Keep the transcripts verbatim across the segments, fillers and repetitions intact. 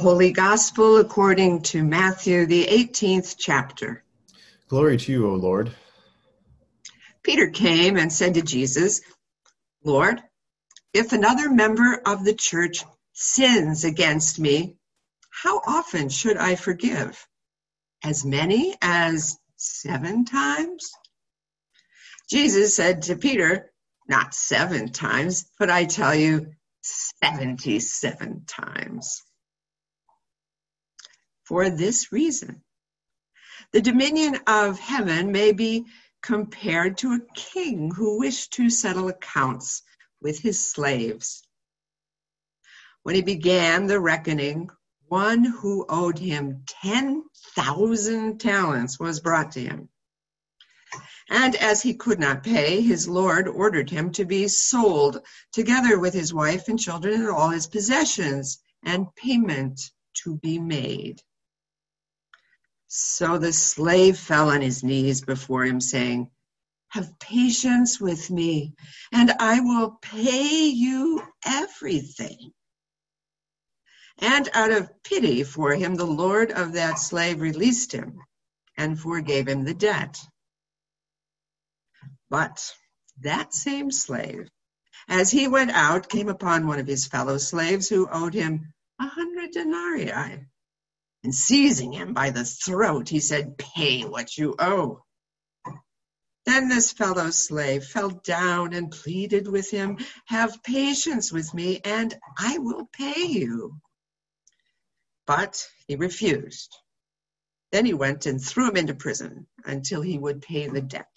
Holy Gospel according to Matthew, the eighteenth chapter. Glory to you, O Lord. Peter came and said to Jesus, Lord, if another member of the church sins against me, how often should I forgive? As many as seven times? Jesus said to Peter, not seven times, but I tell you, seventy-seven times. For this reason, the dominion of heaven may be compared to a king who wished to settle accounts with his slaves. When he began the reckoning, one who owed him ten thousand talents was brought to him. And as he could not pay, his Lord ordered him to be sold, together with his wife and children and all his possessions, and payment to be made. So the slave fell on his knees before him, saying, have patience with me, and I will pay you everything. And out of pity for him, the Lord of that slave released him and forgave him the debt. But that same slave, as he went out, came upon one of his fellow slaves who owed him a hundred denarii. And seizing him by the throat, he said, pay what you owe. Then this fellow slave fell down and pleaded with him, have patience with me, and I will pay you. But he refused. Then he went and threw him into prison until he would pay the debt.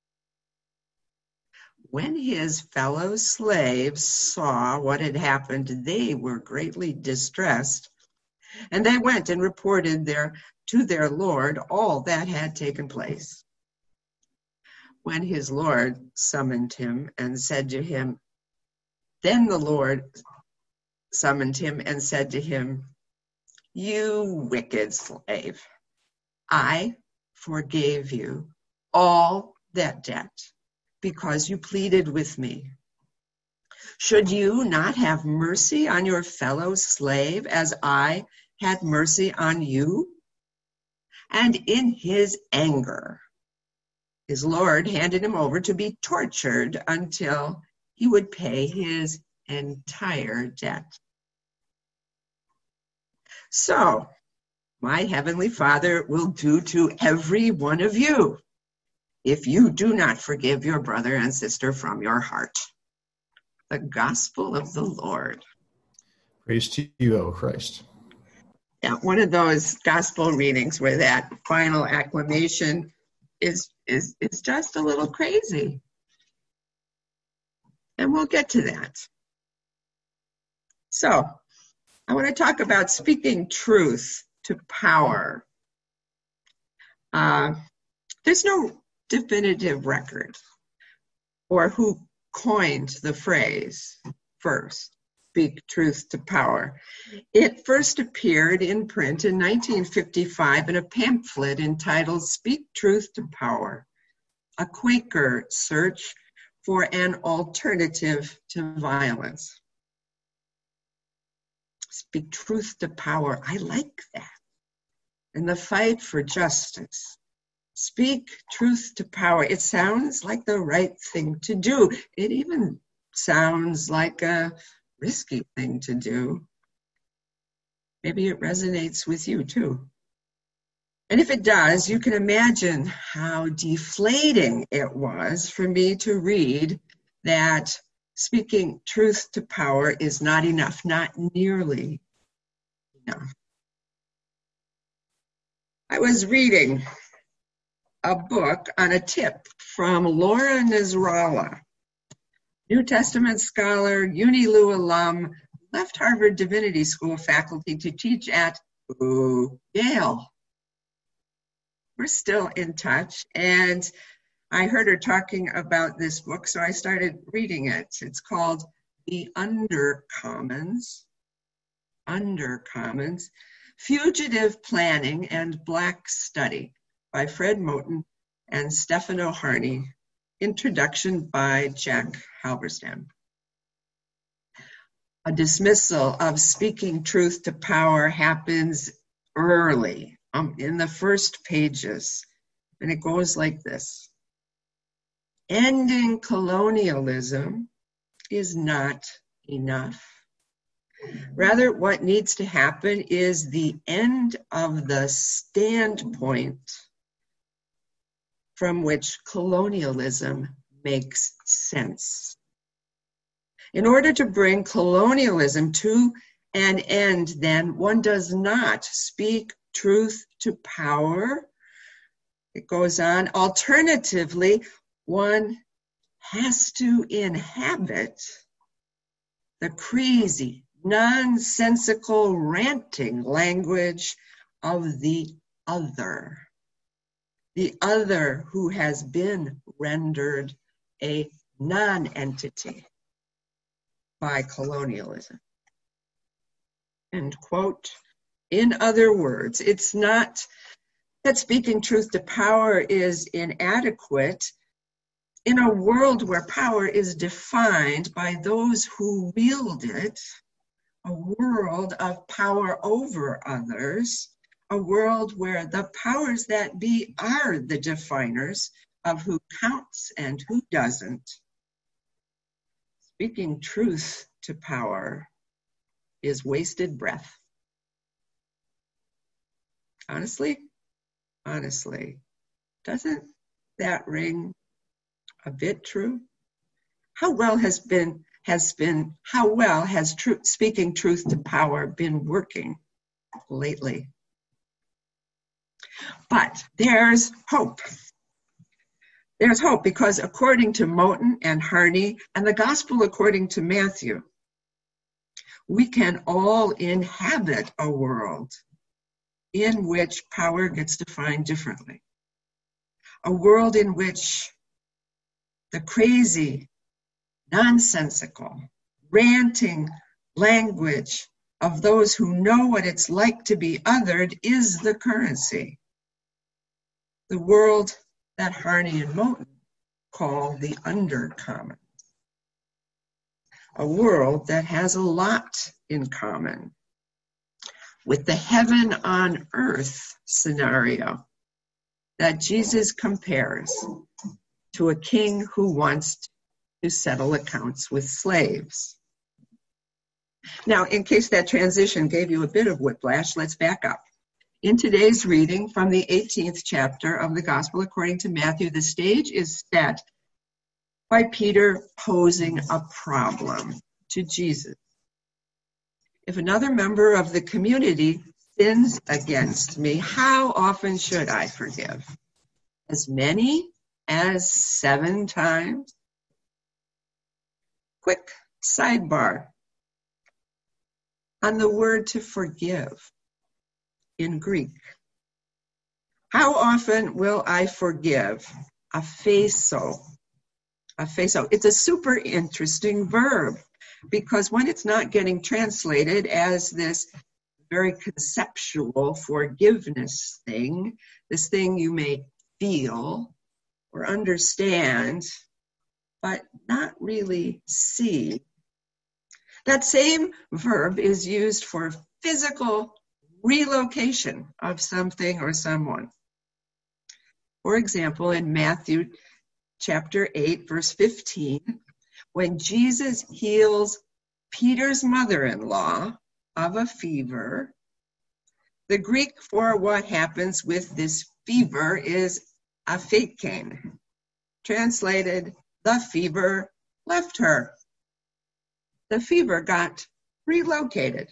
When his fellow slaves saw what had happened, they were greatly distressed. And they went and reported their, to their Lord all that had taken place. When his Lord summoned him and said to him, then the Lord summoned him and said to him, you wicked slave, I forgave you all that debt because you pleaded with me. Should you not have mercy on your fellow slave as I had mercy on you? And in his anger, his Lord handed him over to be tortured until he would pay his entire debt. So, my heavenly Father will do to every one of you if you do not forgive your brother and sister from your heart. The gospel of the Lord. Praise to you, O Christ. Yeah, one of those gospel readings where that final acclamation is, is, is just a little crazy. And we'll get to that. So, I want to talk about speaking truth to power. Uh, there's no definitive record or who coined the phrase first, speak truth to power. It first appeared in print in nineteen fifty-five in a pamphlet entitled Speak Truth to Power, a Quaker search for an alternative to violence. Speak truth to power. I like that. And the fight for justice. Speak truth to power. It sounds like the right thing to do. It even sounds like a risky thing to do. Maybe it resonates with you too. And if it does, you can imagine how deflating it was for me to read that speaking truth to power is not enough, not nearly enough. I was reading a book on a tip from Laura Nasrallah, New Testament scholar, UniLou alum, left Harvard Divinity School faculty to teach at ooh, Yale. We're still in touch, and I heard her talking about this book, so I started reading it. It's called The Undercommons, Undercommons, Fugitive Planning and Black Study by Fred Moten and Stefano Harney, introduction by Jack Halberstam. A dismissal of speaking truth to power happens early, um, in the first pages, and it goes like this. Ending colonialism is not enough. Rather, what needs to happen is the end of the standpoint from which colonialism makes sense. In order to bring colonialism to an end, then, one does not speak truth to power. It goes on. Alternatively, one has to inhabit the crazy, nonsensical, ranting language of the other. The other who has been rendered a non-entity by colonialism. End quote. In other words, it's not that speaking truth to power is inadequate. In a world where power is defined by those who wield it, a world of power over others, a world where the powers that be are the definers of who counts and who doesn't, speaking truth to power is wasted breath. Honestly, honestly, doesn't that ring a bit true? How well has been has been how well has tr- speaking truth to power been working lately? But there's hope. There's hope because according to Moten and Harney and the Gospel according to Matthew, we can all inhabit a world in which power gets defined differently. A world in which the crazy, nonsensical, ranting language of those who know what it's like to be othered is the currency. The world that Harney and Moten call the undercommon. A world that has a lot in common with the heaven on earth scenario that Jesus compares to a king who wants to settle accounts with slaves. Now, in case that transition gave you a bit of whiplash, let's back up. In today's reading from the eighteenth chapter of the Gospel according to Matthew, the stage is set by Peter posing a problem to Jesus. If another member of the community sins against me, how often should I forgive? As many as seven times? Quick sidebar on the word to forgive in Greek. How often will I forgive? Apheso. Apheso. It's a super interesting verb because when it's not getting translated as this very conceptual forgiveness thing, this thing you may feel or understand, but not really see, that same verb is used for physical relocation of something or someone. For example, in Matthew chapter eight, verse fifteen, when Jesus heals Peter's mother-in-law of a fever, the Greek for what happens with this fever is aphekein. Translated, the fever left her. The fever got relocated.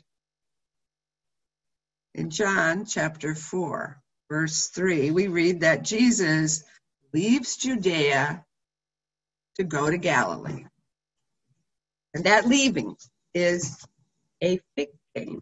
In John chapter four, verse three, we read that Jesus leaves Judea to go to Galilee. And that leaving is aphekein.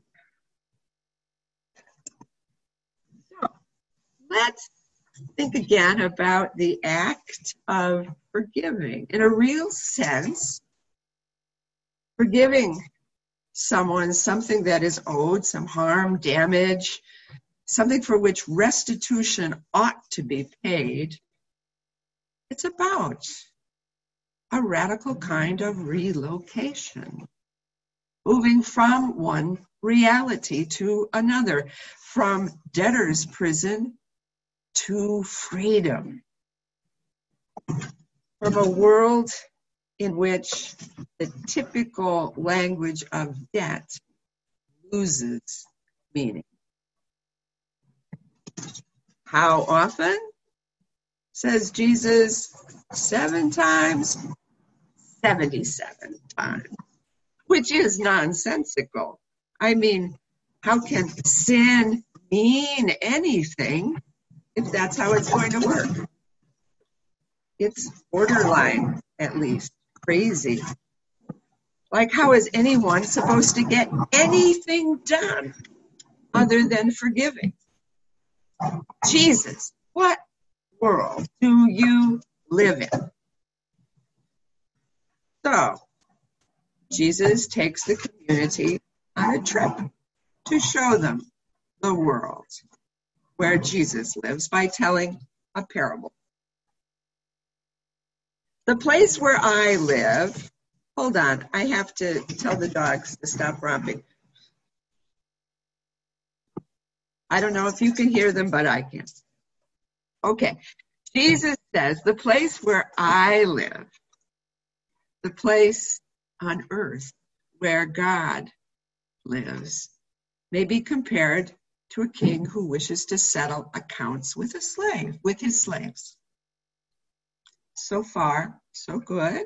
So let's think again about the act of forgiving. In a real sense, forgiving someone something that is owed, some harm, damage, something for which restitution ought to be paid, it's about a radical kind of relocation. moving from one reality to another, from debtor's prison to freedom, from a world in which the typical language of debt loses meaning. How often? Says Jesus, seven times, seventy-seven times, which is nonsensical. I mean, how can sin mean anything if that's how it's going to work? It's borderline, at least, crazy. Like, how is anyone supposed to get anything done other than forgiving? Jesus, what world do you live in? So, Jesus takes the community on a trip to show them the world where Jesus lives by telling a parable. The place where I live, hold on, I have to tell the dogs to stop romping. I don't know if you can hear them, but I can. Okay, Jesus says, the place where I live, the place on earth where God lives, may be compared to a king who wishes to settle accounts with a slave, with his slaves. So far, so good.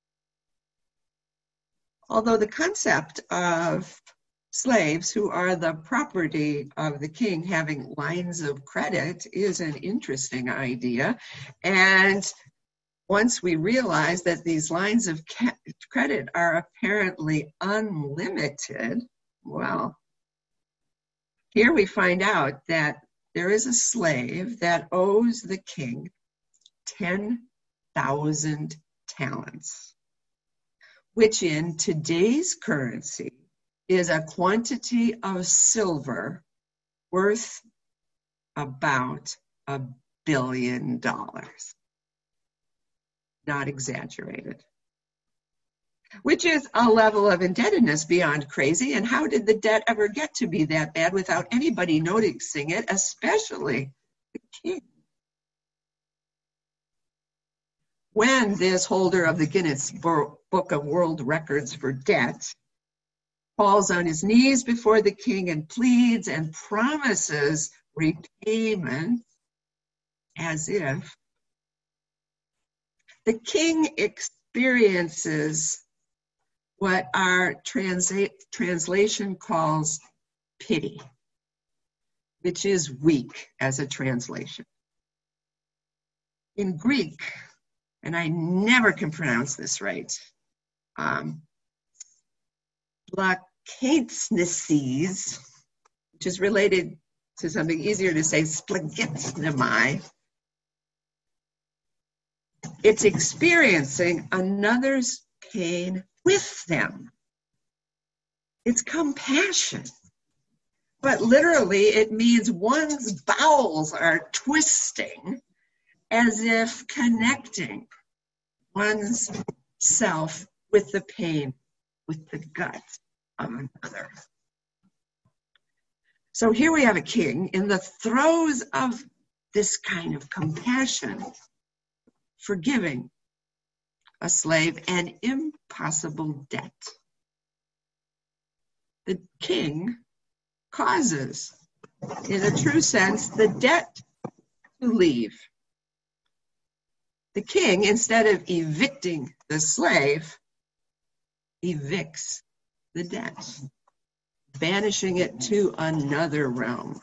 Although the concept of slaves who are the property of the king having lines of credit is an interesting idea. And once we realize that these lines of ca- credit are apparently unlimited, well, here we find out that there is a slave that owes the king ten thousand talents, which in today's currency is a quantity of silver worth about a billion dollars. Not exaggerated. Which is a level of indebtedness beyond crazy. And how did the debt ever get to be that bad without anybody noticing it, especially the king? When this holder of the Guinness Book of World Records for debt falls on his knees before the king and pleads and promises repayment as if, the king experiences what our transa- translation calls pity, which is weak as a translation. In Greek, and I never can pronounce this right, um, Splagetsnesis, which is related to something easier to say, splagetsnemi. It's experiencing another's pain with them. It's compassion. But literally, it means one's bowels are twisting as if connecting one's self with the pain, with the gut of another. So here we have a king in the throes of this kind of compassion, forgiving a slave an impossible debt. The king causes, in a true sense, the debt to leave. The king, instead of evicting the slave, evicts the debt, banishing it to another realm.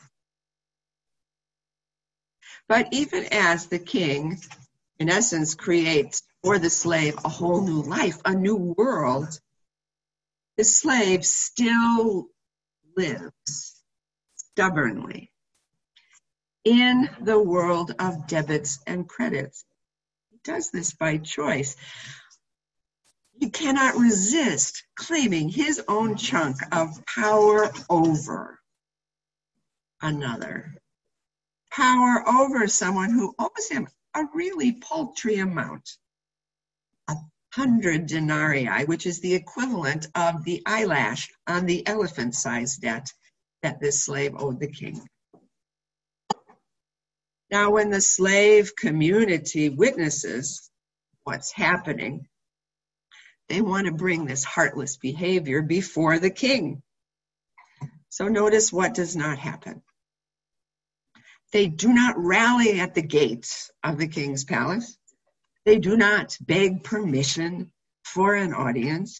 But even as the king, in essence, creates for the slave a whole new life, a new world, the slave still lives stubbornly in the world of debits and credits. He does this by choice. He cannot resist claiming his own chunk of power over another. Power over someone who owes him a really paltry amount. A hundred denarii, which is the equivalent of the eyelash on the elephant-sized debt that this slave owed the king. Now, when the slave community witnesses what's happening, they want to bring this heartless behavior before the king. So notice what does not happen. They do not rally at the gates of the king's palace. They do not beg permission for an audience.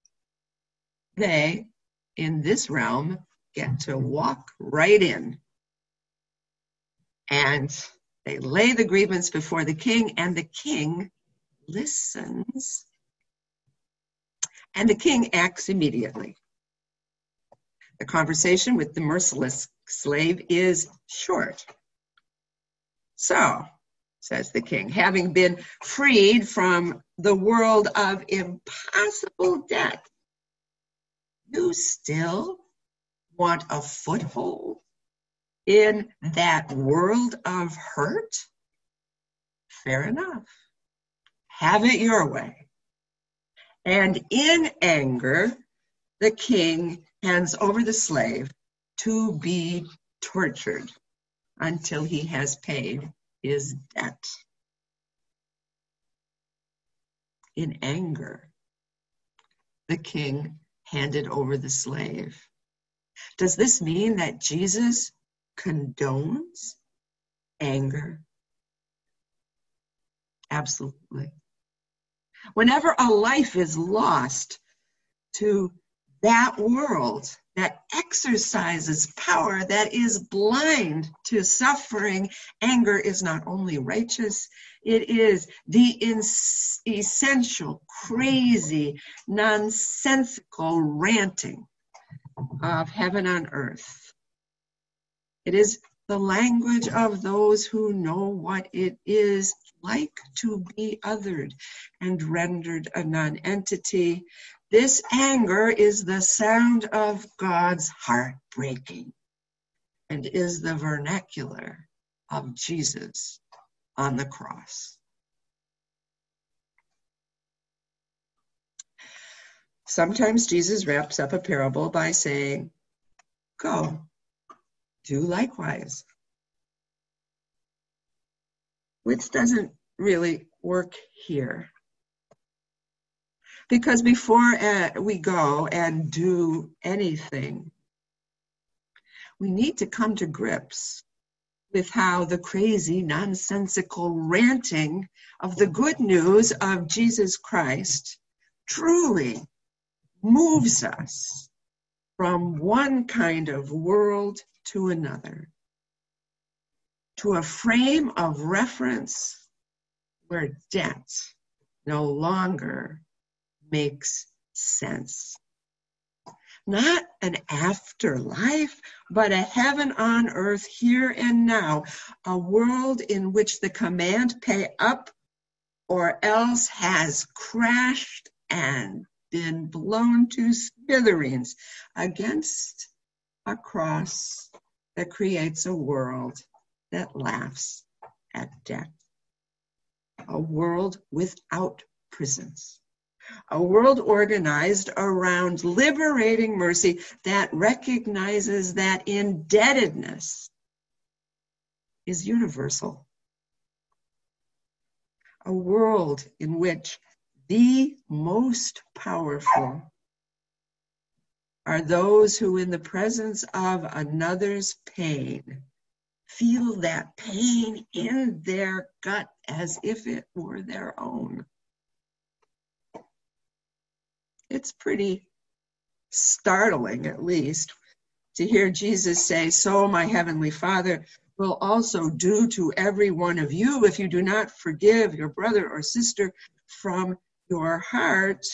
They, in this realm, get to walk right in. And they lay the grievance before the king, and the king listens. And the king acts immediately. The conversation with the merciless slave is short. So, says the king, having been freed from the world of impossible debt, you still want a foothold in that world of hurt? Fair enough. Have it your way. And in anger, the king hands over the slave to be tortured until he has paid his debt. In anger, the king handed over the slave. Does this mean that Jesus condones anger? Absolutely. Whenever a life is lost to that world that exercises power, that is blind to suffering, anger is not only righteous, it is the ins- essential, crazy, nonsensical ranting of heaven on earth. It is the language of those who know what it is like to be othered and rendered a non-entity. This anger is the sound of God's heart breaking and is the vernacular of Jesus on the cross. Sometimes Jesus wraps up a parable by saying, "Go, do likewise," which doesn't really work here. Because before uh, we go and do anything, we need to come to grips with how the crazy, nonsensical ranting of the good news of Jesus Christ truly moves us from one kind of world to another, to a frame of reference where debt no longer makes sense. Not an afterlife, but a heaven on earth here and now, a world in which the command pay up or else has crashed and been blown to smithereens against a cross that creates a world that laughs at death. A world without prisons. A world organized around liberating mercy that recognizes that indebtedness is universal. A world in which the most powerful are those who, in the presence of another's pain, feel that pain in their gut as if it were their own. It's pretty startling, at least, to hear Jesus say, "So my heavenly Father will also do to every one of you if you do not forgive your brother or sister from your heart."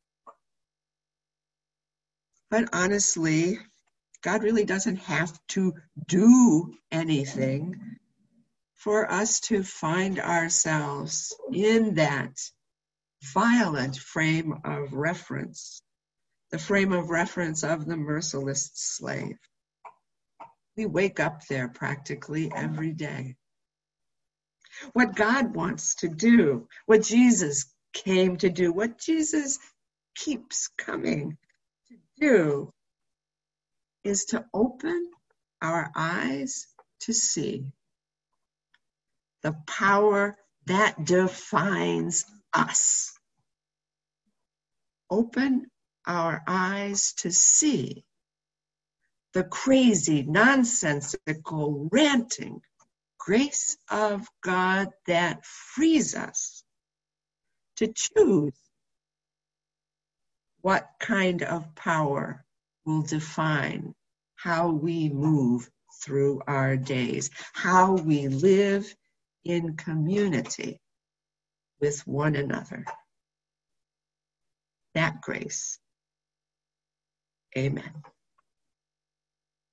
But honestly, God really doesn't have to do anything for us to find ourselves in that violent frame of reference, the frame of reference of the merciless slave. We wake up there practically every day. What God wants to do, what Jesus came to do, what Jesus keeps coming to do, is to open our eyes to see the power that defines us. Open our eyes to see the crazy, nonsensical, ranting grace of God that frees us to choose what kind of power will define how we move through our days, how we live in community with one another. That grace. Amen.